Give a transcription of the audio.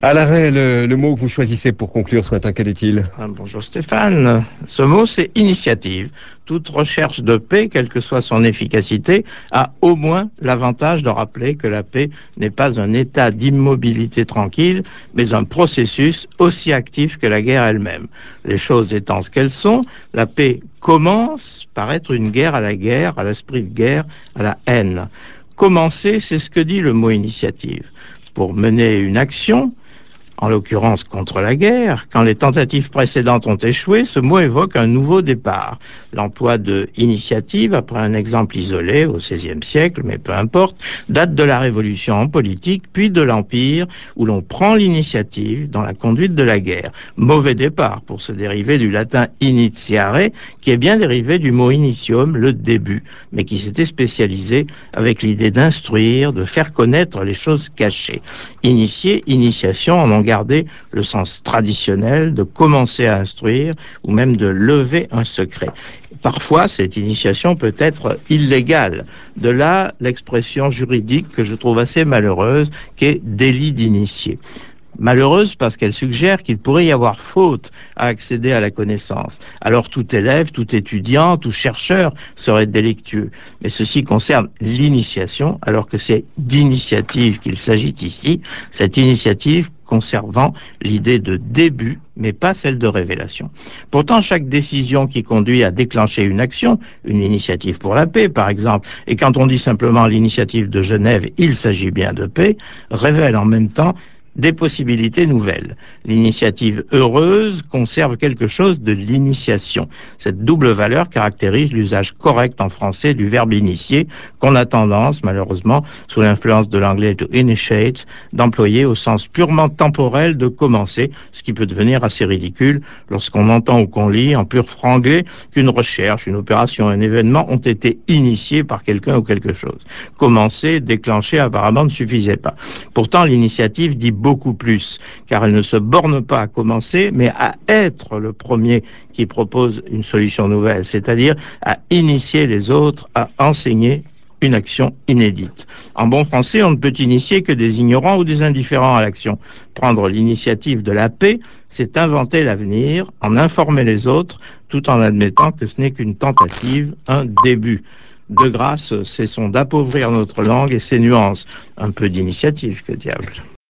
À l'arrêt, le mot que vous choisissez pour conclure ce matin, quel est-il? Bonjour Stéphane. Ce mot, c'est initiative. Toute recherche de paix, quelle que soit son efficacité, a au moins l'avantage de rappeler que la paix n'est pas un état d'immobilité tranquille, mais un processus aussi actif que la guerre elle-même. Les choses étant ce qu'elles sont, la paix commence par être une guerre, à l'esprit de guerre, à la haine. Commencer, c'est ce que dit le mot initiative. Pour mener une action, en l'occurrence contre la guerre, quand les tentatives précédentes ont échoué, ce mot évoque un nouveau départ. L'emploi de initiative, après un exemple isolé au XVIe siècle, mais peu importe, date de la Révolution en politique, puis de l'Empire, où l'on prend l'initiative dans la conduite de la guerre. Mauvais départ pour se dériver du latin initiare, qui est bien dérivé du mot initium, le début, mais qui s'était spécialisé avec l'idée d'instruire, de faire connaître les choses cachées. Initier, initiation en ont gardé le sens traditionnel de commencer à instruire ou même de lever un secret. Parfois, cette initiation peut être illégale. De là, l'expression juridique que je trouve assez malheureuse, qui est délit d'initié. Malheureuse parce qu'elle suggère qu'il pourrait y avoir faute à accéder à la connaissance. Alors tout élève, tout étudiant, tout chercheur serait délictueux. Mais ceci concerne l'initiation, alors que c'est d'initiative qu'il s'agit ici, cette initiative conservant l'idée de début, mais pas celle de révélation. Pourtant, chaque décision qui conduit à déclencher une action, une initiative pour la paix par exemple, et quand on dit simplement l'initiative de Genève, il s'agit bien de paix, révèle en même temps des possibilités nouvelles. L'initiative heureuse conserve quelque chose de l'initiation. Cette double valeur caractérise l'usage correct en français du verbe initier, qu'on a tendance, malheureusement, sous l'influence de l'anglais to initiate, d'employer au sens purement temporel de commencer, ce qui peut devenir assez ridicule lorsqu'on entend ou qu'on lit en pur franglais qu'une recherche, une opération, un événement ont été initiés par quelqu'un ou quelque chose. Commencer, déclencher, apparemment ne suffisait pas. Pourtant, l'initiative dit beaucoup plus, car elle ne se borne pas à commencer, mais à être le premier qui propose une solution nouvelle, c'est-à-dire à initier les autres à enseigner une action inédite. En bon français, on ne peut initier que des ignorants ou des indifférents à l'action. Prendre l'initiative de la paix, c'est inventer l'avenir, en informer les autres, tout en admettant que ce n'est qu'une tentative, un début. De grâce, cessons d'appauvrir notre langue et ses nuances. Un peu d'initiative, que diable.